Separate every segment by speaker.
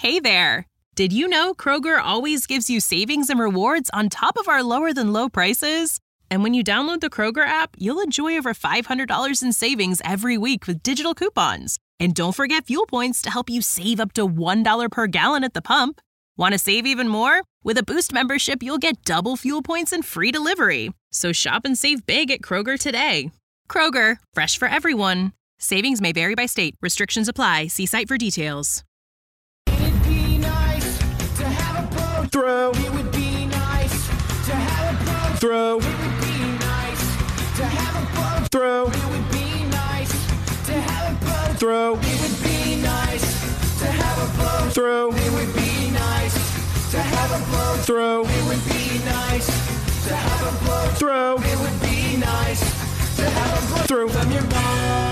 Speaker 1: Hey there! Did you know Kroger always gives you savings and rewards on top of our lower-than-low prices? And when you download the Kroger app, you'll enjoy over $500 in savings every week with digital coupons. And don't forget fuel points to help you save up to $1 per gallon at the pump. Want to save even more? With a Boost membership, you'll get double fuel points and free delivery. So shop and save big at Kroger today. Kroger, fresh for everyone. Savings may vary by state. Restrictions apply. See site for details.
Speaker 2: It'd be nice to have a boat.
Speaker 3: Throw.
Speaker 2: It would be nice to have a boat.
Speaker 3: Throw.
Speaker 2: It would be nice to have a boat.
Speaker 3: Throw.
Speaker 2: It would be nice to have a boat.
Speaker 3: Throw.
Speaker 2: It would be nice to have a boat.
Speaker 3: Throw.
Speaker 2: It would be nice to have a boat.
Speaker 3: Throw.
Speaker 2: It would be nice to have a boat.
Speaker 3: Throw.
Speaker 2: It would be nice to have a boat.
Speaker 3: Throw.
Speaker 2: From your mom.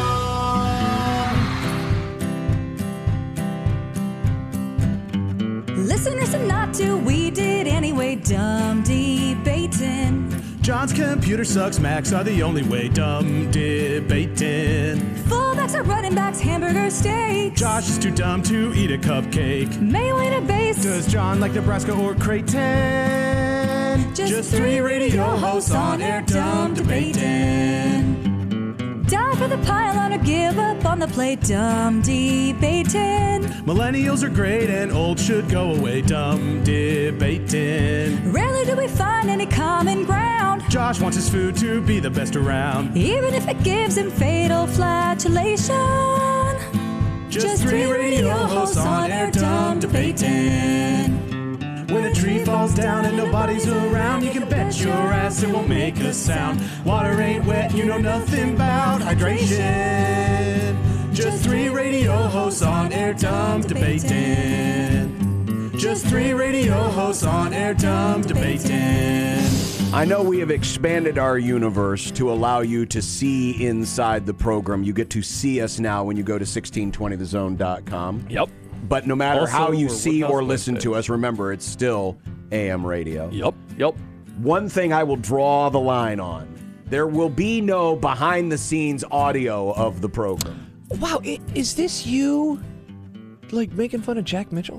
Speaker 4: Listeners and not to, we did anyway, dumb debating.
Speaker 3: John's computer sucks, Macs are the only way, dumb debating.
Speaker 4: Fullbacks are running backs, hamburger steaks.
Speaker 3: Josh is too dumb to eat a cupcake.
Speaker 4: Mayo in a base.
Speaker 3: Does John like Nebraska or Creighton?
Speaker 4: Just three radio hosts on air, dumb debating. Die for the pylon or give up on the plate, dumb debating.
Speaker 3: Millennials are great and old should go away, dumb debating.
Speaker 4: Rarely do we find any common ground.
Speaker 3: Josh wants his food to be the best around.
Speaker 4: Even if it gives him fatal flatulation.
Speaker 3: Just three radio hosts on air, dumb debating. When a tree falls down and nobody's around, you can bet your ass it won't make a sound. Water ain't wet, you know nothing about hydration. Just three radio hosts on air, dumb debating. Just three radio hosts on air, dumb debating.
Speaker 5: I know we have expanded our universe to allow you to see inside the program. You get to see us now when you go to 1620thezone.com.
Speaker 6: Yep.
Speaker 5: But no matter
Speaker 6: Also,
Speaker 5: how you
Speaker 6: we're
Speaker 5: see
Speaker 6: with
Speaker 5: or
Speaker 6: us
Speaker 5: listen
Speaker 6: Wednesday.
Speaker 5: to us, remember, it's still AM radio.
Speaker 6: Yep.
Speaker 5: One thing I will draw the line on. There will be no behind-the-scenes audio of the program.
Speaker 6: Wow, is this you, like, making fun of Jack Mitchell?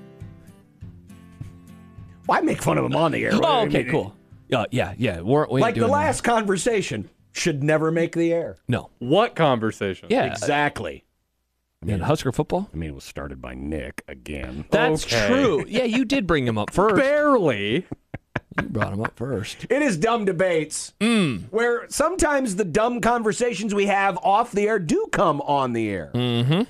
Speaker 5: Why make fun of him on the air?
Speaker 6: Oh, okay, cool. Yeah. We ain't
Speaker 5: Like the
Speaker 6: doing
Speaker 5: last conversation should never make the air.
Speaker 6: that. No.
Speaker 7: What conversation?
Speaker 6: Yeah.
Speaker 5: Exactly.
Speaker 6: Yeah, Husker football?
Speaker 5: I mean, it was started by Nick again.
Speaker 6: That's
Speaker 7: Okay.
Speaker 6: true. Yeah, you did bring him up first.
Speaker 7: Barely.
Speaker 6: You brought him up first.
Speaker 5: It is dumb debates, where sometimes the dumb conversations we have off the air do come on the air.
Speaker 6: Mm-hmm.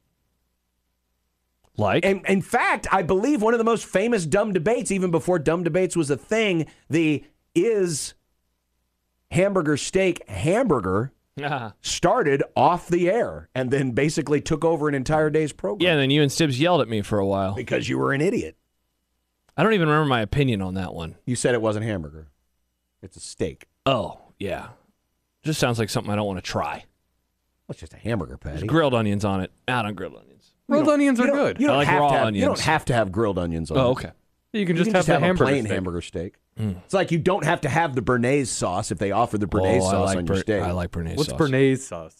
Speaker 6: Like?
Speaker 5: And in fact, I believe one of the most famous dumb debates, even before dumb debates was a thing, the is hamburger steak hamburger started off the air and then basically took over an entire day's program.
Speaker 6: Yeah, and then you and Stibbs yelled at me for a while.
Speaker 5: Because you were an idiot.
Speaker 6: I don't even remember my opinion on that one.
Speaker 5: You said it wasn't hamburger. It's a steak.
Speaker 6: Oh, yeah. Just sounds like something I don't want to try.
Speaker 5: Well, it's just a hamburger patty.
Speaker 6: There's grilled onions on it. I don't grilled onions.
Speaker 7: Grilled onions are
Speaker 5: You don't-
Speaker 7: good.
Speaker 5: You don't
Speaker 6: I like
Speaker 5: have
Speaker 6: raw
Speaker 5: to have,
Speaker 6: onions.
Speaker 5: You don't have to have grilled onions on it.
Speaker 6: Oh, okay.
Speaker 7: You can
Speaker 5: You
Speaker 7: just
Speaker 5: can
Speaker 7: have the
Speaker 5: a
Speaker 7: hamburger
Speaker 5: plain
Speaker 7: steak.
Speaker 5: hamburger steak. It's like you don't have to have the Béarnaise sauce if they offer the Béarnaise sauce on your steak.
Speaker 6: I like Béarnaise
Speaker 7: What's
Speaker 6: sauce.
Speaker 7: Béarnaise sauce?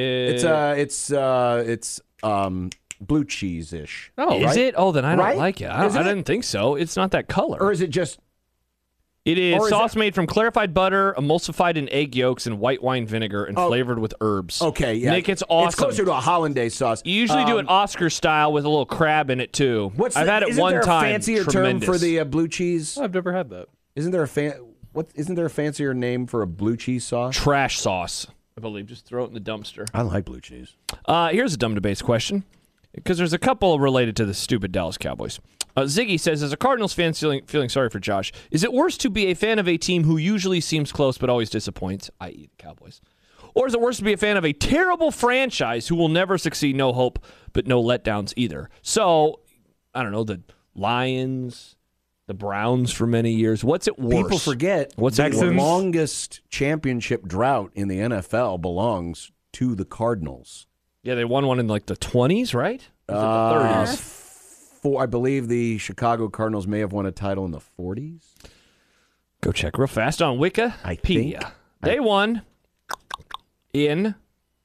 Speaker 5: It's blue cheese-ish.
Speaker 7: Oh,
Speaker 6: Is
Speaker 7: right.
Speaker 6: it? Oh, then I don't
Speaker 5: Right?
Speaker 6: like it. I
Speaker 5: Isn't it?
Speaker 6: didn't think so. It's not that color.
Speaker 5: Or is it just...
Speaker 6: It is
Speaker 5: or is
Speaker 6: sauce
Speaker 5: that-
Speaker 6: made from clarified butter, emulsified in egg yolks and white wine vinegar, and flavored with herbs.
Speaker 5: Okay, yeah.
Speaker 6: Nick, it's awesome.
Speaker 5: It's closer to a hollandaise sauce.
Speaker 6: You usually do it Oscar style with a little crab in it too. I've had it
Speaker 5: isn't
Speaker 6: one
Speaker 5: there
Speaker 6: time.
Speaker 5: a fancier
Speaker 6: Tremendous.
Speaker 5: term for the blue cheese?
Speaker 7: I've never had that.
Speaker 5: Isn't there a fancier name for a blue cheese sauce?
Speaker 6: trash sauce, I believe. Just throw it in the dumpster.
Speaker 5: I like blue cheese.
Speaker 6: Here's a dumb debates question, because there's a couple related to the stupid Dallas Cowboys. Ziggy says, as a Cardinals fan feeling sorry for Josh, is it worse to be a fan of a team who usually seems close but always disappoints, i.e. the Cowboys? Or is it worse to be a fan of a terrible franchise who will never succeed, no hope, but no letdowns either? So, I don't know, the Lions, the Browns for many years. What's it worse?
Speaker 5: People forget
Speaker 6: What's
Speaker 5: the
Speaker 6: it worse?
Speaker 5: longest championship drought in the NFL belongs to the Cardinals.
Speaker 6: Yeah, they won one in like the 20s, right? Or was it the 30s?
Speaker 5: I believe the Chicago Cardinals may have won a title in the 40s.
Speaker 6: Go check real fast on Wikipedia.
Speaker 5: I think.
Speaker 6: They won in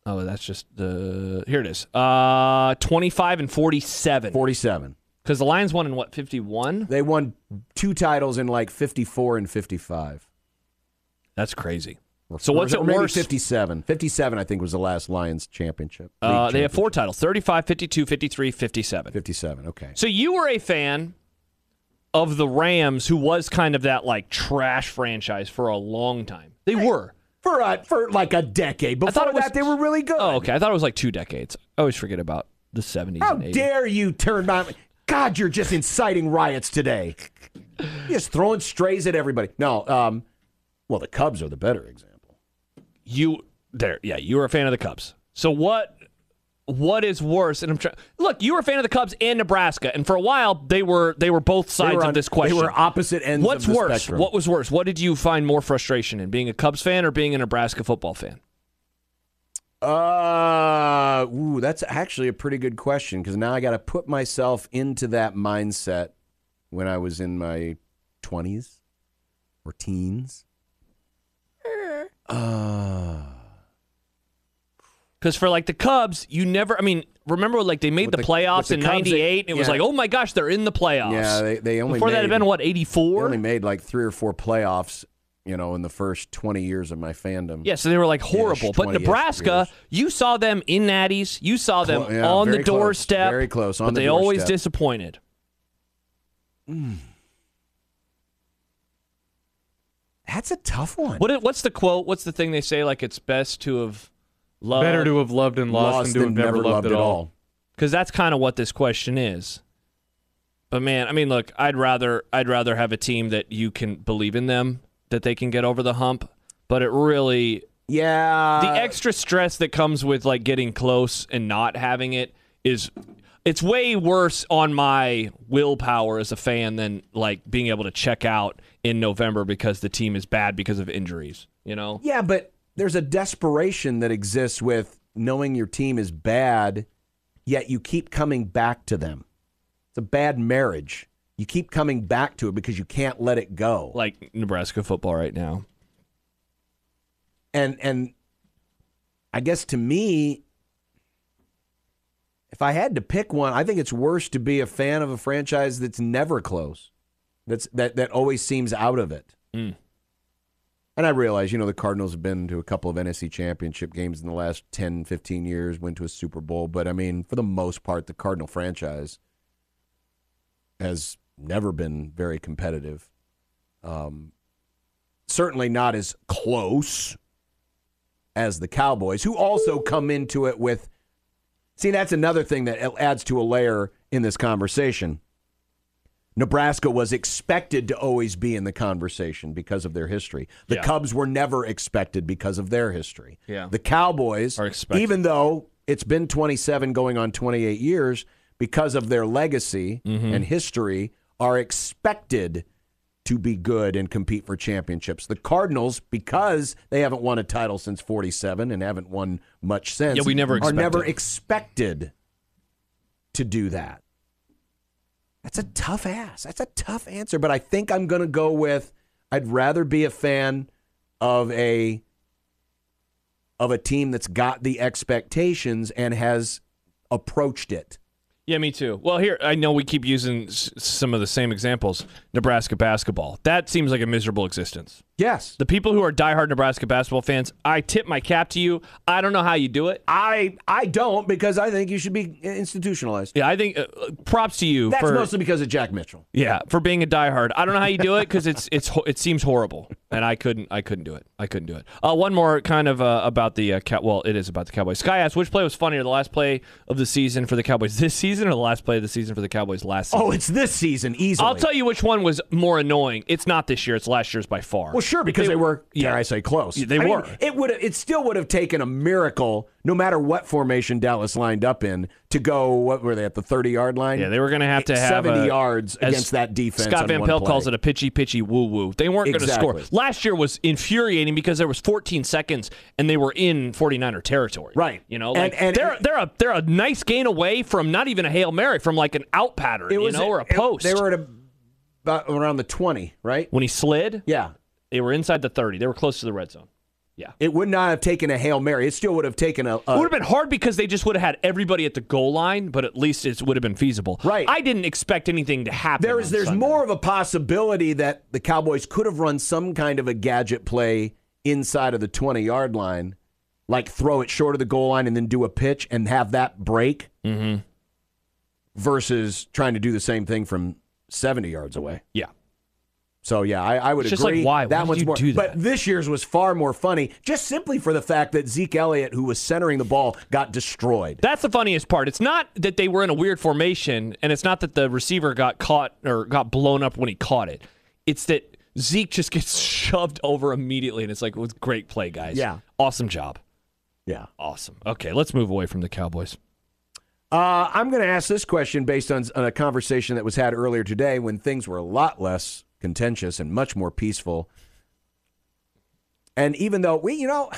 Speaker 6: Oh, that's just the. Here it is. 25 and 47.
Speaker 5: 47.
Speaker 6: Because the Lions won in what, 51?
Speaker 5: They won 2 titles in like 54 and 55.
Speaker 6: That's crazy. So what's it
Speaker 5: maybe
Speaker 6: worse?
Speaker 5: 57. 57, I think, was the last Lions championship.
Speaker 6: They have 4 titles: 35, 52, 53, 57.
Speaker 5: 57. Okay.
Speaker 6: So you were a fan of the Rams, who was kind of that like trash franchise for a long time. They were.
Speaker 5: For like a decade. Before that, they were really good.
Speaker 6: Oh, okay. I thought it was like 2 decades. I always forget about the 70s
Speaker 5: How
Speaker 6: and 80s.
Speaker 5: dare you turn my... God, you're just inciting riots today. You're just throwing strays at everybody. No, well, the Cubs are the better example.
Speaker 6: You were a fan of the Cubs. So what is worse? And I'm trying. Look, you were a fan of the Cubs and Nebraska, and for a while they were both sides of this question.
Speaker 5: They were opposite ends
Speaker 6: What's
Speaker 5: of the
Speaker 6: worse?
Speaker 5: spectrum.
Speaker 6: What was worse? What did you find more frustration in, being a Cubs fan or being a Nebraska football fan?
Speaker 5: That's actually a pretty good question, because now I got to put myself into that mindset when I was in my 20s or teens.
Speaker 6: Because for like the Cubs, you never. I mean, remember like they made the playoffs in
Speaker 5: Cubs,
Speaker 6: '98, and it was like, oh my gosh, they're in the playoffs.
Speaker 5: Yeah, they only
Speaker 6: before that had been what,
Speaker 5: They
Speaker 6: '84.
Speaker 5: only made like 3 or 4 playoffs, in the first 20 years of my fandom.
Speaker 6: Yeah, so they were like horrible. But
Speaker 5: 20-ish
Speaker 6: Nebraska,
Speaker 5: years.
Speaker 6: you saw them in Natties, you saw them
Speaker 5: Yeah,
Speaker 6: on the
Speaker 5: very close,
Speaker 6: doorstep.
Speaker 5: very close, on
Speaker 6: but
Speaker 5: the
Speaker 6: they always
Speaker 5: doorstep.
Speaker 6: disappointed.
Speaker 5: That's a tough one.
Speaker 6: What's the quote? What's the thing they say? Like, it's best to have loved.
Speaker 7: Better to have loved and lost than to have never loved at all.
Speaker 6: Because that's kind of what this question is. But man, I mean, look, I'd rather have a team that you can believe in them, that they can get over the hump. But it really, the extra stress that comes with like getting close and not having it's way worse on my willpower as a fan than like being able to check out in November because the team is bad because of injuries.
Speaker 5: Yeah, but there's a desperation that exists with knowing your team is bad, yet you keep coming back to them. It's a bad marriage. You keep coming back to it because you can't let it go.
Speaker 6: Like Nebraska football right now.
Speaker 5: And I guess to me, if I had to pick one, I think it's worse to be a fan of a franchise that's never close, that always seems out of it.
Speaker 6: Mm.
Speaker 5: And I realize, the Cardinals have been to a couple of NFC championship games in the last 10, 15 years, went to a Super Bowl. But, I mean, for the most part, the Cardinal franchise has never been very competitive. Certainly not as close as the Cowboys, who also come into it with... See, that's another thing that adds to a layer in this conversation. Nebraska was expected to always be in the conversation because of their history. The Cubs were never expected because of their history.
Speaker 6: Yeah.
Speaker 5: The Cowboys, even though it's been 27 going on 28 years, because of their legacy and history, are expected to be good and compete for championships. The Cardinals, because they haven't won a title since 47 and haven't won much since,
Speaker 6: we never
Speaker 5: are never expected to do that. That's a tough ass. That's a tough answer, but I think I'm going to go with I'd rather be a fan of a team that's got the expectations and has approached it.
Speaker 6: Yeah, me too. Well, here, I know we keep using some of the same examples. Nebraska basketball. That seems like a miserable existence.
Speaker 5: Yes.
Speaker 6: The people who are diehard Nebraska basketball fans, I tip my cap to you. I don't know how you do it.
Speaker 5: I don't, because I think you should be institutionalized.
Speaker 6: Yeah, I think props to you.
Speaker 5: That's
Speaker 6: for,
Speaker 5: mostly because of Jack Mitchell.
Speaker 6: Yeah, for being a diehard. I don't know how you do it because it seems horrible, and I couldn't do it. I couldn't do it. One more kind of about the it is about the Cowboys. Sky asked, which play was funnier, the last play of the season for the Cowboys this season or the last play of the season for the Cowboys last season?
Speaker 5: Oh, it's this season, easily.
Speaker 6: I'll tell you which one was more annoying. It's not this year. It's last year's by far.
Speaker 5: Well, sure, because they were, dare I say, close.
Speaker 6: They were.
Speaker 5: It still would have taken a miracle, no matter what formation Dallas lined up in, to go, what were they, at the 30-yard line?
Speaker 6: Yeah, they were going to have
Speaker 5: 70 yards against that defense.
Speaker 6: Scott
Speaker 5: on
Speaker 6: Van
Speaker 5: one
Speaker 6: Pelt
Speaker 5: play.
Speaker 6: calls it a pitchy woo-woo. They weren't going to score.
Speaker 5: Exactly.
Speaker 6: Last year was infuriating because there was 14 seconds and they were in 49er territory.
Speaker 5: Right.
Speaker 6: They're a nice gain away from not even a Hail Mary, from like an out pattern, or a post.
Speaker 5: They were at about around the 20, right?
Speaker 6: When he slid,
Speaker 5: Yeah.
Speaker 6: they were inside the 30. They were close to the red zone. Yeah.
Speaker 5: It would not have taken a Hail Mary. It still would have taken a
Speaker 6: It would have been hard because they just would have had everybody at the goal line, but at least it would have been feasible.
Speaker 5: Right.
Speaker 6: I didn't expect anything to happen.
Speaker 5: There's
Speaker 6: Sunday.
Speaker 5: more of a possibility that the Cowboys could have run some kind of a gadget play inside of the 20-yard line, like throw it short of the goal line and then do a pitch and have that break, versus trying to do the same thing from 70 yards away.
Speaker 6: Yeah.
Speaker 5: So, yeah, I would
Speaker 6: It's just
Speaker 5: agree.
Speaker 6: like, why?
Speaker 5: That
Speaker 6: Why
Speaker 5: one's
Speaker 6: did you
Speaker 5: more.
Speaker 6: do that?
Speaker 5: But this year's was far more funny, just simply for the fact that Zeke Elliott, who was centering the ball, got destroyed.
Speaker 6: That's the funniest part. It's not that they were in a weird formation, and it's not that the receiver got caught or got blown up when he caught it. It's that Zeke just gets shoved over immediately, and it's like, it was great play, guys.
Speaker 5: Yeah.
Speaker 6: Awesome job.
Speaker 5: Yeah.
Speaker 6: Awesome. Okay, let's move away from the Cowboys.
Speaker 5: I'm going to ask this question based on a conversation that was had earlier today when things were a lot less contentious and much more peaceful. And even though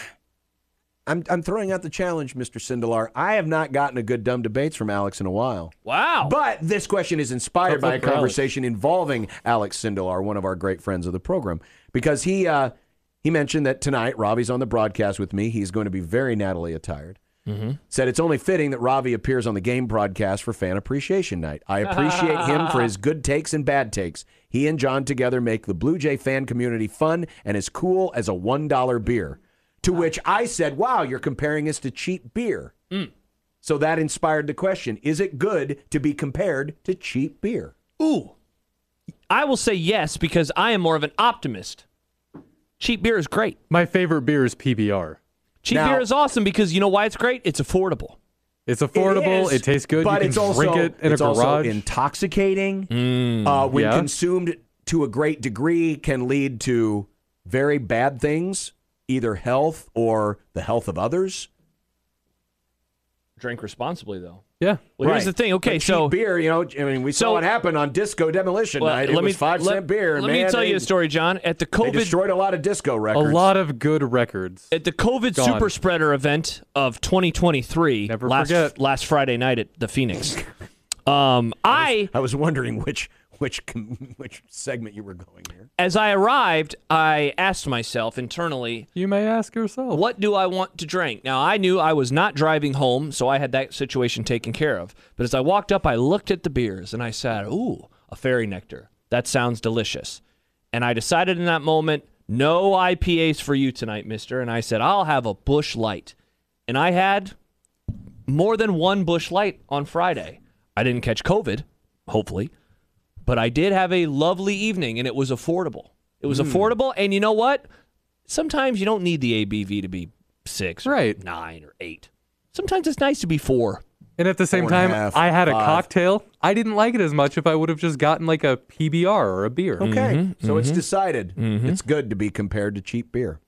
Speaker 5: I'm throwing out the challenge, Mr. Sindelar. I have not gotten a good dumb debates from Alex in a while.
Speaker 6: Wow.
Speaker 5: But this question is inspired by a conversation involving Alex Sindelar, one of our great friends of the program, because he mentioned that tonight Ravi's on the broadcast with me. He's going to be very Natalie attired. Said it's only fitting that Ravi appears on the game broadcast for Fan Appreciation Night. I appreciate him for his good takes and bad takes. He and John together make the Blue Jay fan community fun and as cool as a $1 beer. To which I said, wow, you're comparing us to cheap beer. So that inspired the question, is it good to be compared to cheap beer?
Speaker 6: Ooh. I will say yes because I am more of an optimist. Cheap beer is great.
Speaker 7: My favorite beer is PBR.
Speaker 6: Cheap beer is awesome because you know why it's great? It's affordable.
Speaker 7: It's affordable. It tastes good.
Speaker 5: But
Speaker 7: you can drink it in a garage.
Speaker 5: Also intoxicating. When consumed to a great degree, can lead to very bad things, either health or the health of others.
Speaker 6: Drink responsibly, though.
Speaker 7: Yeah.
Speaker 6: Well, here's the thing. Okay,
Speaker 5: but
Speaker 6: so
Speaker 5: cheap beer, we saw what happened on Disco Demolition Night. It was 5-cent beer. And
Speaker 6: Let me tell you a story, John. At the
Speaker 5: they destroyed a lot of disco records.
Speaker 7: A lot of good records.
Speaker 6: At the COVID super spreader event of 2023, last Friday night at the Phoenix, I
Speaker 5: was wondering which segment you were going here.
Speaker 6: As I arrived, I asked myself internally,
Speaker 7: you may ask yourself,
Speaker 6: what do I want to drink? Now, I knew I was not driving home, so I had that situation taken care of. But as I walked up, I looked at the beers, and I said, ooh, a Fairy Nectar. That sounds delicious. And I decided in that moment, no IPAs for you tonight, mister. And I said, I'll have a Busch Light. And I had more than one Busch Light on Friday. I didn't catch COVID, hopefully. But I did have a lovely evening, and it was affordable. It was affordable, and you know what? Sometimes you don't need the ABV to be 6 or 9 or 8. Sometimes it's nice to be 4.
Speaker 7: And at the same time, I had a cocktail. I didn't like it as much if I would have just gotten like a PBR or a beer.
Speaker 5: Okay, so it's decided. It's good to be compared to cheap beer.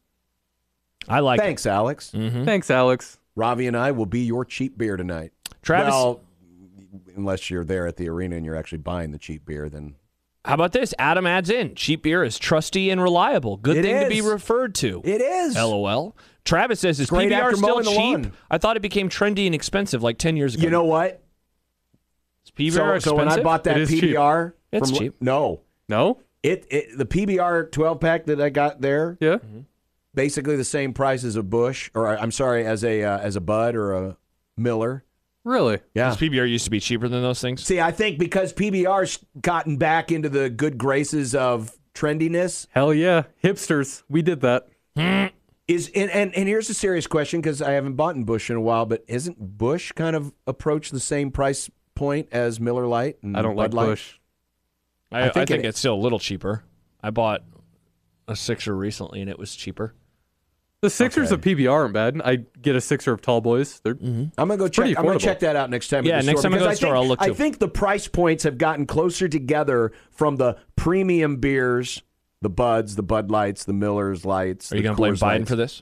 Speaker 6: I like
Speaker 5: Thanks,
Speaker 6: it.
Speaker 5: Alex.
Speaker 7: Thanks, Alex.
Speaker 5: Ravi and I will be your cheap beer tonight.
Speaker 6: Travis,
Speaker 5: well, unless you're there at the arena and you're actually buying the cheap beer, then.
Speaker 6: How about this? Adam adds in, cheap beer is trusty and reliable. Good thing to be referred to.
Speaker 5: It is.
Speaker 6: LOL. Travis says, is
Speaker 5: great
Speaker 6: PBR
Speaker 5: after
Speaker 6: still
Speaker 5: mowing the
Speaker 6: cheap?
Speaker 5: lawn.
Speaker 6: I thought it became trendy and expensive like 10 years ago.
Speaker 5: You know what?
Speaker 6: Is PBR expensive?
Speaker 5: So when I bought that PBR.
Speaker 6: It's cheap.
Speaker 5: No. The PBR 12-pack that I got there.
Speaker 7: Yeah.
Speaker 5: Basically the same price as a Busch, or I'm sorry, as a Bud or a Miller.
Speaker 7: Really?
Speaker 5: Yeah.
Speaker 6: Does PBR used to be cheaper than those things?
Speaker 5: See, I think because PBR's gotten back into the good graces of trendiness.
Speaker 7: Hell yeah. Hipsters. We did that.
Speaker 5: And here's a serious question because I haven't bought in Busch in a while, but isn't Busch kind of approached the same price point as Miller Lite and
Speaker 7: I don't
Speaker 5: Bud
Speaker 7: like
Speaker 5: Light?
Speaker 7: Busch.
Speaker 6: I think it's still a little cheper. I bought a Sixer recently, and it was cheaper.
Speaker 7: The Sixers of PBR aren't bad. I get a Sixer of Tall Boys. They're
Speaker 5: I'm gonna go check. I'm gonna check that out next time.
Speaker 6: Yeah, next time I go to the store, I'll look too.
Speaker 5: I think the price points have gotten closer together from the premium beers, the Buds, the Bud Lights, the Miller's Lights.
Speaker 6: Are you gonna blame Biden for this?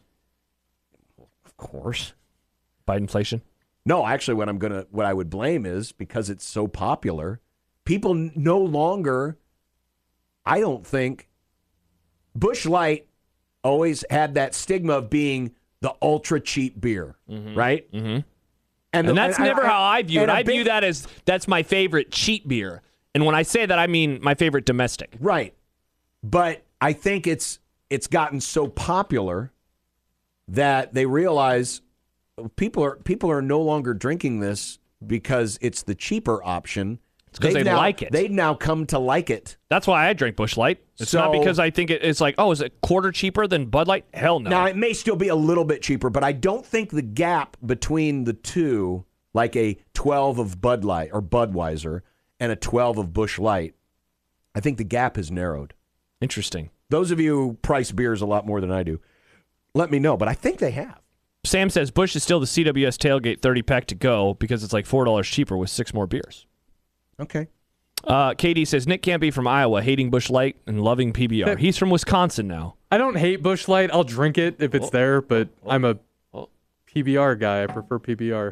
Speaker 5: Of course.
Speaker 6: Bidenflation?
Speaker 5: No, actually, what I would blame is because it's so popular, people no longer. I don't think Busch Light always had that stigma of being the ultra cheap beer, right?
Speaker 6: Mm-hmm. And that's never how I view it. I view that as that's my favorite cheap beer. And when I say that, I mean my favorite domestic.
Speaker 5: Right. But I think it's gotten so popular that they realize people are no longer drinking this because it's the cheaper option.
Speaker 6: It's because they like it.
Speaker 5: They've now come to like it.
Speaker 6: That's why I drink Busch Light. It's not because I think it's like, oh, is it quarter cheaper than Bud Light? Hell no.
Speaker 5: Now, it may still be a little bit cheaper, but I don't think the gap between the two, like a 12 of Bud Light or Budweiser and a 12 of Busch Light, I think the gap has narrowed.
Speaker 6: Interesting.
Speaker 5: Those of you who price beers a lot more than I do, let me know, but I think they have.
Speaker 6: Sam says Busch is still the CWS tailgate 30-pack to go because it's like $4 cheaper with 6 more beers.
Speaker 5: Okay.
Speaker 6: Katie says Nick can't be from Iowa, hating Busch Light and loving PBR. He's from Wisconsin now.
Speaker 7: I don't hate Busch Light. I'll drink it if it's there, but I'm a PBR guy. I prefer PBR.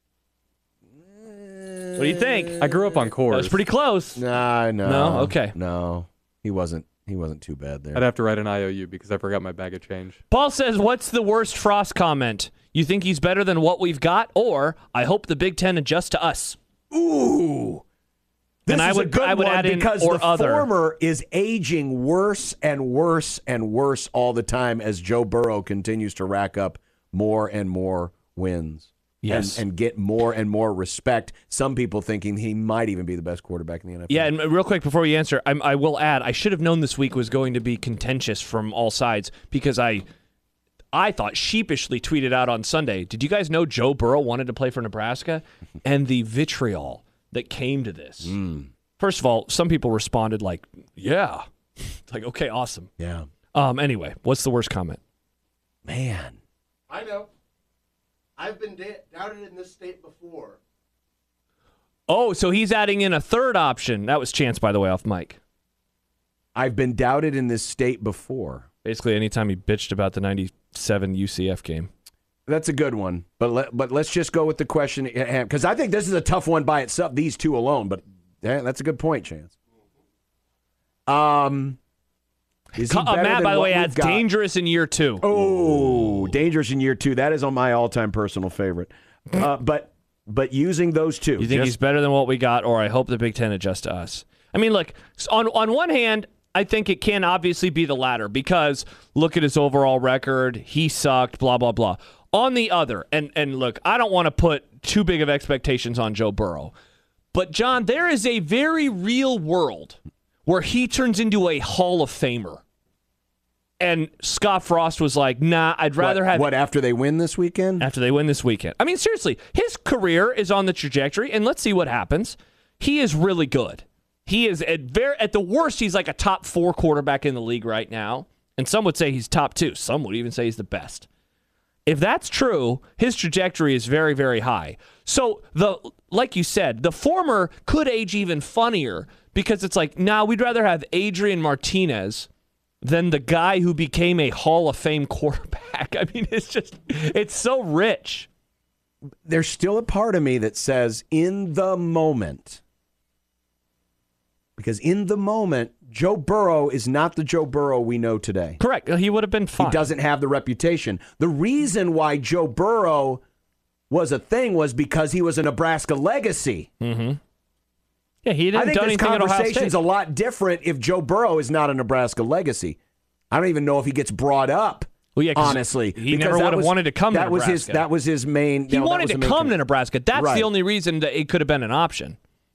Speaker 6: What do you think?
Speaker 7: I grew up on Coors.
Speaker 6: That was pretty close.
Speaker 5: No.
Speaker 6: No? Okay.
Speaker 5: No. He wasn't too bad there.
Speaker 7: I'd have to write an IOU because I forgot my bag of change.
Speaker 6: Paul says, what's the worst Frost comment? You think he's better than what we've got? Or, I hope the Big Ten adjusts to us.
Speaker 5: Ooh.
Speaker 6: Then
Speaker 5: I would
Speaker 6: add in
Speaker 5: because
Speaker 6: or
Speaker 5: the
Speaker 6: other.
Speaker 5: former is aging worse and worse and worse all the time as Joe Burrow continues to rack up more and more wins.
Speaker 6: Yes.
Speaker 5: And get more and more respect. Some people thinking he might even be the best quarterback in the NFL.
Speaker 6: Yeah, and real quick before you answer, I will add, I should have known this week was going to be contentious from all sides because I thought sheepishly tweeted out on Sunday, did you guys know Joe Burrow wanted to play for Nebraska? And the vitriol that came to this. First of all, some people responded like, yeah. It's like, okay, awesome.
Speaker 5: Yeah.
Speaker 6: Anyway, what's the worst comment?
Speaker 5: Man.
Speaker 8: I know. I've been doubted in this state before.
Speaker 6: Oh, so he's adding in a third option. That was Chance, by the way, off mic.
Speaker 5: I've been doubted in this state before.
Speaker 6: Basically, anytime he bitched about the 97 UCF game.
Speaker 5: That's a good one. But let's just go with the question because I think this is a tough one by itself, these two alone. But that's a good point, Chance.
Speaker 6: Matt, by the way, adds dangerous in year 2.
Speaker 5: Oh, dangerous in year 2. That is on my all-time personal favorite. But using those two.
Speaker 6: You think he's better than what we got, or I hope the Big Ten adjusts to us? I mean, look, on one hand, I think it can obviously be the latter because look at his overall record. He sucked, blah, blah, blah. On the other, and look, I don't want to put too big of expectations on Joe Burrow, but, John, there is a very real world where he turns into a Hall of Famer. And Scott Frost was like, nah, I'd rather have...
Speaker 5: What, after they win this weekend?
Speaker 6: After they win this weekend. I mean, seriously, his career is on the trajectory, and let's see what happens. He is really good. He is, at the worst, he's like a top 4 quarterback in the league right now. And some would say he's top 2. Some would even say he's the best. If that's true, his trajectory is very, very high. So, like you said, the former could age even funnier because it's like, nah, we'd rather have Adrian Martinez than the guy who became a Hall of Fame quarterback. I mean, it's so rich.
Speaker 5: There's still a part of me that says, in the moment, because in the moment, Joe Burrow is not the Joe Burrow we know today.
Speaker 6: Correct. He would have been fine.
Speaker 5: He doesn't have the reputation. The reason why Joe Burrow was a thing was because he was a Nebraska legacy.
Speaker 6: Mm-hmm. Yeah, he didn't do anything at Ohio State. I think this conversation's
Speaker 5: a lot different if Joe Burrow is not a Nebraska legacy. I don't even know if he gets brought up.
Speaker 6: Well, yeah,
Speaker 5: honestly,
Speaker 6: he never would have wanted to come to Nebraska.
Speaker 5: That was his main.
Speaker 6: He wanted to come to Nebraska. That's the only reason that it could have been an option.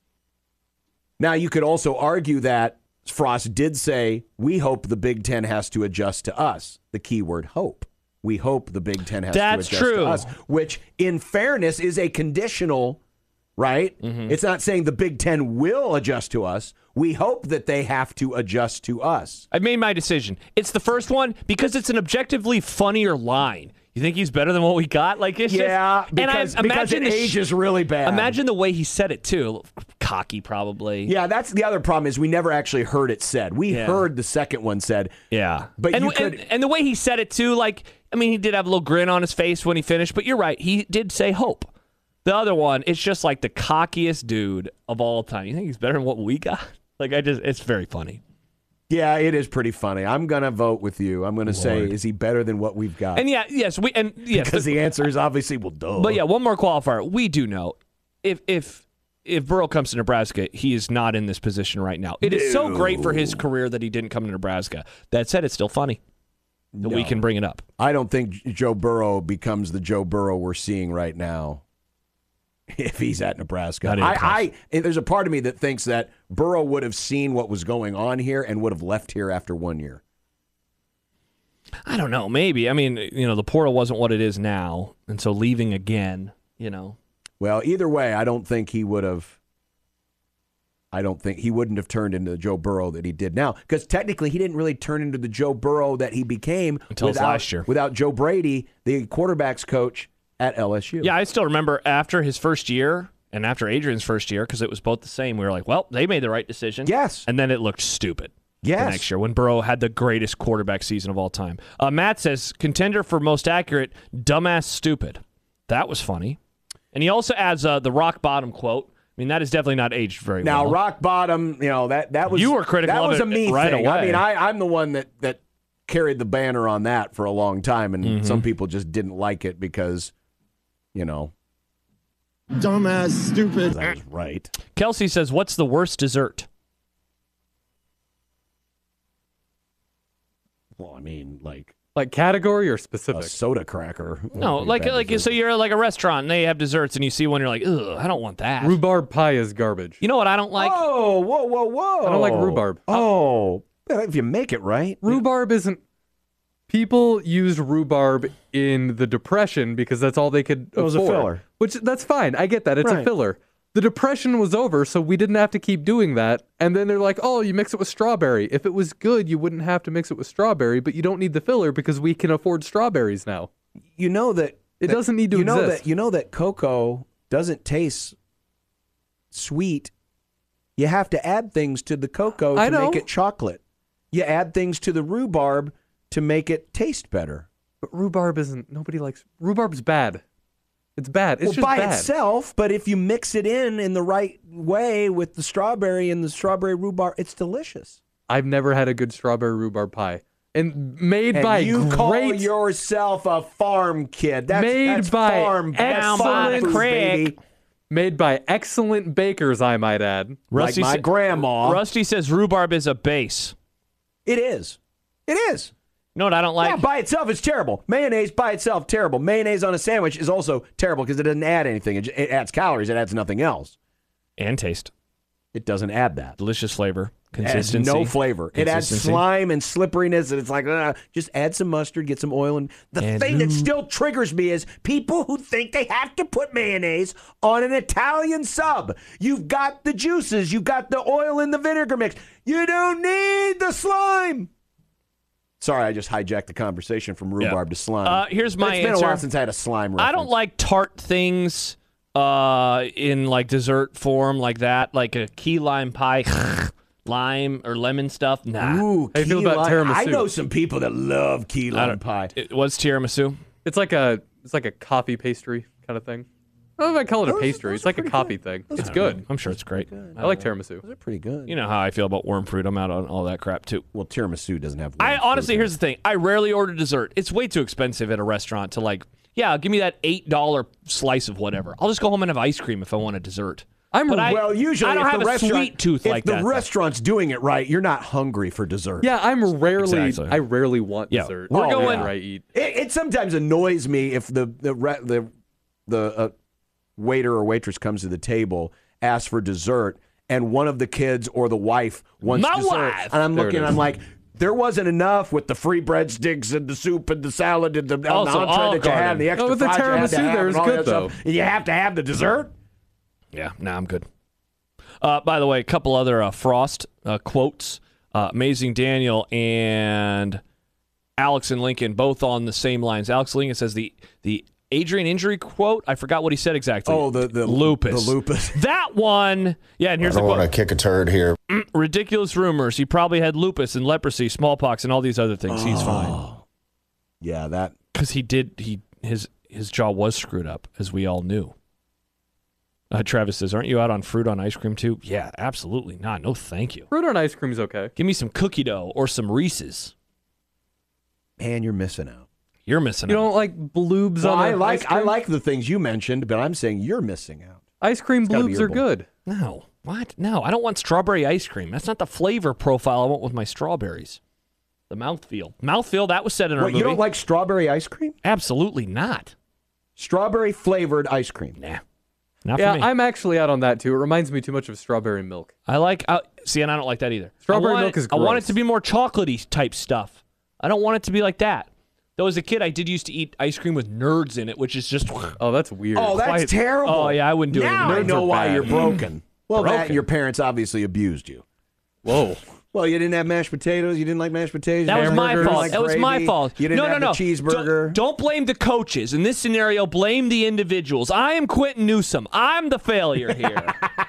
Speaker 5: Now, you could also argue that Frost did say, we hope the Big Ten has to adjust to us. The key word, hope. We hope the Big Ten has to adjust to us, which, in fairness, is a conditional, right? Mm-hmm. It's not saying the Big Ten will adjust to us. We hope that they have to adjust to us.
Speaker 6: I made my decision. It's the first one because it's an objectively funnier line. You think he's better than what we got? Like it's
Speaker 5: because it ages really bad.
Speaker 6: Imagine the way he said it too. Cocky, probably.
Speaker 5: Yeah, that's the other problem is we never actually heard it said. We heard the second one said.
Speaker 6: Yeah,
Speaker 5: but
Speaker 6: and the way he said it too. Like, I mean, he did have a little grin on his face when he finished. But you're right. He did say hope. The other one, it's just like the cockiest dude of all time. You think he's better than what we got? Like, it's very funny.
Speaker 5: Yeah, it is pretty funny. I'm going to vote with you. I'm going to say, is he better than what we've got?
Speaker 6: And yes.
Speaker 5: Because the answer is obviously, well, duh.
Speaker 6: But yeah, one more qualifier. We do know if Burrow comes to Nebraska, he is not in this position right now. It is so great for his career that he didn't come to Nebraska. That said, it's still funny. that we can bring it up.
Speaker 5: I don't think Joe Burrow becomes the Joe Burrow we're seeing right now if he's at Nebraska. There's a part of me that thinks that Burrow would have seen what was going on here and would have left here after 1 year.
Speaker 6: I don't know. Maybe. I mean, the portal wasn't what it is now, and so leaving again,
Speaker 5: Well, either way, I don't think he would have. I don't think he wouldn't have turned into the Joe Burrow that he did now, because technically he didn't really turn into the Joe Burrow that he became
Speaker 6: until last year
Speaker 5: without Joe Brady, the quarterback's coach at LSU.
Speaker 6: Yeah, I still remember after his first year and after Adrian's first year, because it was both the same. We were like, well, they made the right decision.
Speaker 5: Yes.
Speaker 6: And then it looked stupid.
Speaker 5: Yes.
Speaker 6: The next year when Burrow had the greatest quarterback season of all time. Matt says, contender for most accurate, dumbass stupid. That was funny. And he also adds the rock bottom quote. I mean, that is definitely not aged very well.
Speaker 5: Now, rock bottom, that was
Speaker 6: you were critical.
Speaker 5: That was
Speaker 6: of
Speaker 5: a me
Speaker 6: right
Speaker 5: thing.
Speaker 6: away.
Speaker 5: I mean, I'm the one that carried the banner on that for a long time, and some people just didn't like it because,
Speaker 8: Dumbass, stupid.
Speaker 5: I was right.
Speaker 6: Kelsey says, "What's the worst dessert?"
Speaker 5: Well, I mean, like
Speaker 7: category or specific?
Speaker 5: A soda cracker.
Speaker 6: No, so you're like a restaurant and they have desserts and you see one, you're like, ugh, I don't want that.
Speaker 7: Rhubarb pie is garbage.
Speaker 6: You know what I don't like?
Speaker 5: Oh, whoa!
Speaker 7: I don't like rhubarb.
Speaker 5: Oh, if you make it right.
Speaker 7: Rhubarb isn't. People used rhubarb in the Depression because that's all they could afford.
Speaker 5: It was a filler.
Speaker 7: Which, that's fine. I get that. It's a filler. The Depression was over, so we didn't have to keep doing that. And then they're like, oh, you mix it with strawberry. If it was good, you wouldn't have to mix it with strawberry, but you don't need the filler because we can afford strawberries now.
Speaker 5: You know that...
Speaker 7: It doesn't need to exist.
Speaker 5: You know that cocoa doesn't taste sweet. You have to add things to the cocoa to make it chocolate. You add things to the rhubarb to make it taste better.
Speaker 7: But rhubarb isn't... Nobody likes... Rhubarb's bad. It's bad. It's just
Speaker 5: by
Speaker 7: bad.
Speaker 5: itself, but if you mix it in the right way with the strawberry and the strawberry rhubarb, it's delicious.
Speaker 7: I've never had a good strawberry rhubarb pie. And made by
Speaker 5: you
Speaker 7: great...
Speaker 5: call yourself a farm kid. That's
Speaker 7: by
Speaker 5: farm.
Speaker 7: excellent
Speaker 5: food, baby.
Speaker 7: Made by excellent bakers, I might add.
Speaker 5: Rusty like my grandma.
Speaker 6: Rusty says rhubarb is a base.
Speaker 5: It is. It is.
Speaker 6: You know what I don't like?
Speaker 5: Yeah, by itself, it's terrible. Mayonnaise by itself, terrible. Mayonnaise on a sandwich is also terrible because it doesn't add anything. It adds calories. It adds nothing else.
Speaker 6: And taste.
Speaker 5: It doesn't add that.
Speaker 6: Delicious flavor. Consistency.
Speaker 5: It adds no flavor. It adds slime and slipperiness, and it's like, just add some mustard, get some oil. And the thing that still triggers me is people who think they have to put mayonnaise on an Italian sub. You've got the juices. You've got the oil in the vinegar mix. You don't need the slime. Sorry, I just hijacked the conversation from rhubarb to slime.
Speaker 6: Here's my answer.
Speaker 5: It's been a while since I had a slime reference.
Speaker 6: I don't like tart things in like dessert form like that, like a key lime pie, lime or lemon stuff. Nah.
Speaker 5: Ooh,
Speaker 7: how you feel about tiramisu?
Speaker 5: I know some people that love key lime pie.
Speaker 6: What's tiramisu?
Speaker 7: It's like a coffee pastry kind of thing. I don't know if I call it a pastry. It's like a coffee thing. It's good.
Speaker 6: I'm sure it's great.
Speaker 7: I like tiramisu.
Speaker 5: Those are pretty good.
Speaker 6: You know how I feel about worm fruit. I'm out on all that crap too.
Speaker 5: Well, tiramisu doesn't have.
Speaker 6: Honestly, here's the thing. I rarely order dessert. It's way too expensive at a restaurant to give me that $8 slice of whatever. I'll just go home and have ice cream if I want a dessert.
Speaker 5: Usually
Speaker 6: I don't
Speaker 5: if
Speaker 6: have
Speaker 5: the
Speaker 6: a sweet tooth like that.
Speaker 5: If the restaurant's doing it right, you're not hungry for dessert.
Speaker 7: Yeah, I rarely want dessert.
Speaker 6: We're going.
Speaker 7: I eat.
Speaker 5: It sometimes annoys me if the waiter or waitress comes to the table, asks for dessert, and one of the kids or the wife wants dessert. And I'm looking, and I'm like, there wasn't enough with the free breadsticks and the soup and the salad and the entree that you had, and the extra
Speaker 7: with the
Speaker 5: fries
Speaker 7: tiramisu there is good, though.
Speaker 5: And you have to have the dessert?
Speaker 6: Yeah, I'm good. By the way, a couple other Frost quotes. Amazing Daniel and Alex and Lincoln both on the same lines. Alex Lincoln says the Adrian injury quote, I forgot what he said exactly.
Speaker 5: Oh, the
Speaker 6: lupus.
Speaker 5: The lupus.
Speaker 6: That one. Yeah, and here's the quote.
Speaker 9: I don't want to kick a turd here.
Speaker 6: Ridiculous rumors. He probably had lupus and leprosy, smallpox, and all these other things. He's fine.
Speaker 5: Yeah, that.
Speaker 6: Because his jaw was screwed up, as we all knew. Travis says, aren't you out on fruit on ice cream too? Yeah, absolutely not. No, thank you.
Speaker 7: Fruit on ice cream is okay.
Speaker 6: Give me some cookie dough or some Reese's.
Speaker 5: Man, you're missing out.
Speaker 6: You're missing out.
Speaker 7: You don't like bloobs on ice cream?
Speaker 5: I like the things you mentioned, but I'm saying you're missing out.
Speaker 7: Ice cream bloobs are good.
Speaker 6: No. What? No, I don't want strawberry ice cream. That's not the flavor profile I want with my strawberries. The mouthfeel. Mouthfeel, that was said in our movie.
Speaker 5: You don't like strawberry ice cream?
Speaker 6: Absolutely not.
Speaker 5: Strawberry flavored ice cream.
Speaker 6: Nah. Not
Speaker 7: Yeah,
Speaker 6: for me.
Speaker 7: I'm actually out on that too. It reminds me too much of strawberry milk.
Speaker 6: I like, see, and I don't like that either.
Speaker 7: Strawberry milk is
Speaker 6: I want it
Speaker 7: gross.
Speaker 6: to be more chocolatey type stuff. I don't want it to be like that. Though as a kid, I did used to eat ice cream with nerds in it, which is just...
Speaker 7: Oh, that's weird.
Speaker 5: Oh, that's terrible.
Speaker 6: Oh, yeah, I wouldn't do it
Speaker 5: Now
Speaker 6: anymore.
Speaker 5: I know
Speaker 7: are
Speaker 5: why
Speaker 7: bad.
Speaker 5: you're broken. Well, that
Speaker 6: Broken.
Speaker 5: and your parents obviously abused you.
Speaker 7: Whoa.
Speaker 5: Well, you didn't have mashed potatoes. You didn't like mashed potatoes.
Speaker 6: That was my
Speaker 5: hamburgers,
Speaker 6: fault.
Speaker 5: like
Speaker 6: That was my
Speaker 5: gravy.
Speaker 6: fault.
Speaker 5: You didn't have the cheeseburger.
Speaker 6: Don't blame the coaches. In this scenario, blame the individuals. I am Quentin Newsom. I'm the failure here.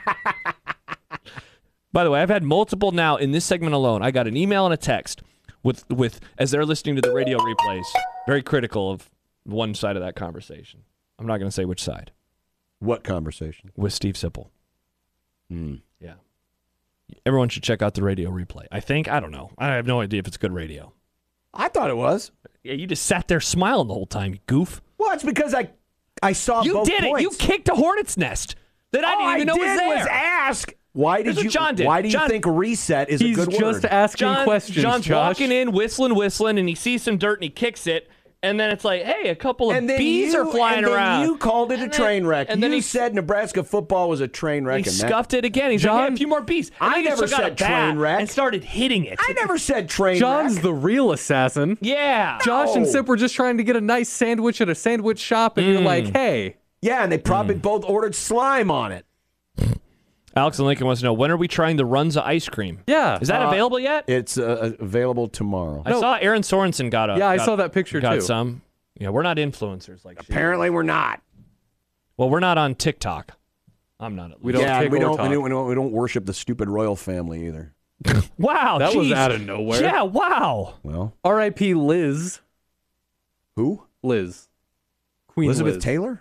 Speaker 6: By the way, I've had multiple now in this segment alone. I got an email and a text with as they're listening to the radio replays, very critical of one side of that conversation. I'm not going to say which side.
Speaker 5: What conversation?
Speaker 6: With Steve Sipple. Yeah. Everyone should check out the radio replay. I think. I don't know. I have no idea if it's good radio.
Speaker 5: I thought it was.
Speaker 6: Yeah, you just sat there smiling the whole time, you goof.
Speaker 5: Well, it's because I saw
Speaker 6: You
Speaker 5: both
Speaker 6: did
Speaker 5: points.
Speaker 6: it. You kicked a hornet's nest that I didn't even know was there.
Speaker 5: was ask. Why did
Speaker 6: Here's what
Speaker 5: you?
Speaker 6: John did.
Speaker 5: Why do you
Speaker 6: John-
Speaker 5: think reset is a
Speaker 7: He's
Speaker 5: good
Speaker 7: just
Speaker 5: word?
Speaker 7: asking questions,
Speaker 6: John's
Speaker 7: Josh.
Speaker 6: walking in, whistling, and he sees some dirt and he kicks it. And then it's like, hey, a couple of
Speaker 5: And then
Speaker 6: bees
Speaker 5: you,
Speaker 6: are flying
Speaker 5: and then
Speaker 6: around.
Speaker 5: You called it a
Speaker 6: And then-
Speaker 5: train wreck.
Speaker 6: And then
Speaker 5: you
Speaker 6: he
Speaker 5: said Nebraska football was a train wreck.
Speaker 6: He
Speaker 5: and that-
Speaker 6: scuffed it again. He's like,
Speaker 7: John-
Speaker 6: hey, a few more bees. And
Speaker 5: I
Speaker 6: then he just
Speaker 5: never
Speaker 6: took out a
Speaker 5: said train
Speaker 6: bat
Speaker 5: wreck.
Speaker 6: and started hitting it.
Speaker 5: I never said train
Speaker 7: John's
Speaker 5: wreck.
Speaker 7: the real assassin.
Speaker 6: Yeah.
Speaker 7: Josh and
Speaker 5: No.
Speaker 7: Sip were just trying to get a nice sandwich at a sandwich shop, and you're like, hey.
Speaker 5: Yeah, and they probably both ordered slime on it.
Speaker 6: Alex and Lincoln wants to know, when are we trying the Runza ice cream?
Speaker 7: Yeah.
Speaker 6: Is that available yet?
Speaker 5: It's available tomorrow.
Speaker 6: I saw Aaron Sorensen got a.
Speaker 7: Yeah, I
Speaker 6: got-
Speaker 7: saw that picture,
Speaker 6: got
Speaker 7: too.
Speaker 6: some. Yeah, we're not influencers like she is.
Speaker 5: Apparently, we're not.
Speaker 6: Well, we're not on TikTok. I'm not. At
Speaker 7: We
Speaker 6: least.
Speaker 7: don't
Speaker 5: Yeah,
Speaker 7: kick
Speaker 5: we
Speaker 7: or
Speaker 5: don't,
Speaker 7: talk.
Speaker 5: we don't worship the stupid royal family either.
Speaker 6: Wow,
Speaker 7: That was
Speaker 6: geez.
Speaker 7: out of nowhere.
Speaker 6: Yeah, wow.
Speaker 5: Well,
Speaker 7: R.I.P. Liz.
Speaker 5: who?
Speaker 7: Liz. Queen
Speaker 5: Elizabeth
Speaker 7: Liz.
Speaker 5: Taylor?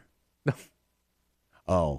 Speaker 5: Oh,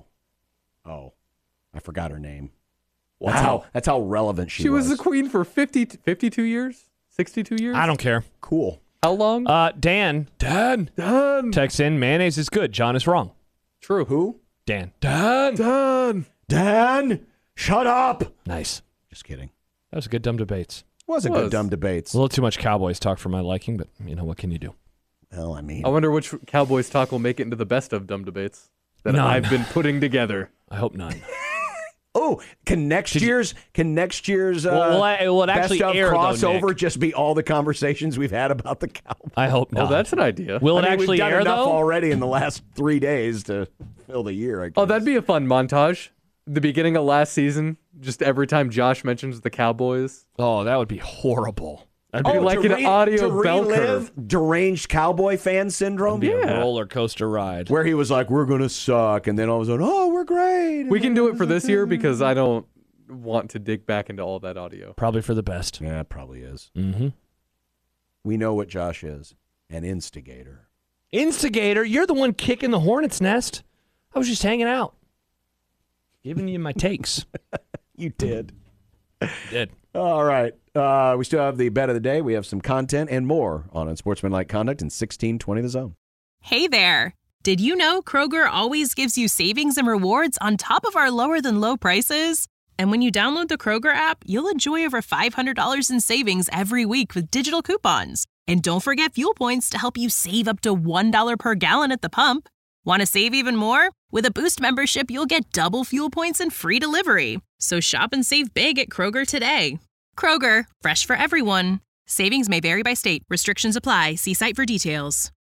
Speaker 5: I forgot her name.
Speaker 7: Wow.
Speaker 5: That's how relevant she
Speaker 7: She was the queen for 52 years? 62 years?
Speaker 6: I don't care.
Speaker 5: Cool.
Speaker 7: How long?
Speaker 6: Dan texts in, mayonnaise is good. John is wrong.
Speaker 7: True.
Speaker 5: Who?
Speaker 6: Dan.
Speaker 7: Done.
Speaker 5: Dan, shut up.
Speaker 6: Nice.
Speaker 5: Just kidding.
Speaker 6: That was a good dumb debates.
Speaker 5: Was a good dumb debates.
Speaker 6: A little too much Cowboys talk for my liking, but you know, what can you do?
Speaker 5: Well, I mean,
Speaker 7: I wonder which Cowboys talk will make it into the best of dumb debates that
Speaker 6: None.
Speaker 7: I've been putting together.
Speaker 6: I hope none.
Speaker 5: oh, can next year's
Speaker 6: Will it actually
Speaker 5: best of
Speaker 6: air, though,
Speaker 5: crossover
Speaker 6: Nick?
Speaker 5: just be all the conversations we've had about the Cowboys?
Speaker 6: I hope not.
Speaker 7: Oh, that's an idea.
Speaker 6: Will it
Speaker 5: I mean,
Speaker 6: actually
Speaker 5: we've done
Speaker 6: air,
Speaker 5: enough
Speaker 6: though?
Speaker 5: already in the last 3 days to fill the year. I guess.
Speaker 7: Oh, that'd be a fun montage. The beginning of last season, just every time Josh mentions the Cowboys.
Speaker 6: Oh, that would be horrible.
Speaker 7: That'd be like an audio
Speaker 5: to
Speaker 7: bell
Speaker 5: relive
Speaker 7: curve.
Speaker 5: deranged cowboy fan syndrome.
Speaker 6: Be a roller coaster ride.
Speaker 5: Where he was like, we're going to suck. And then all of a sudden, oh, we're great.
Speaker 7: We can do it for this year because I don't want to dig back into all that audio.
Speaker 6: Probably for the best.
Speaker 5: Yeah, it probably is.
Speaker 6: Mm-hmm.
Speaker 5: We know what Josh is, an instigator.
Speaker 6: Instigator, you're the one kicking the hornet's nest. I was just hanging out, giving you my takes.
Speaker 5: You did.
Speaker 6: Did.
Speaker 5: All right. We still have the bet of the day. We have some content and more on Unsportsmanlike Conduct in 1620 The Zone.
Speaker 1: Hey there! Did you know Kroger always gives you savings and rewards on top of our lower than low prices? And when you download the Kroger app, you'll enjoy over $500 in savings every week with digital coupons. And don't forget fuel points to help you save up to $1 per gallon at the pump. Want to save even more? With a Boost membership, you'll get double fuel points and free delivery. So shop and save big at Kroger today. Kroger, fresh for everyone. Savings may vary by state. Restrictions apply. See site for details.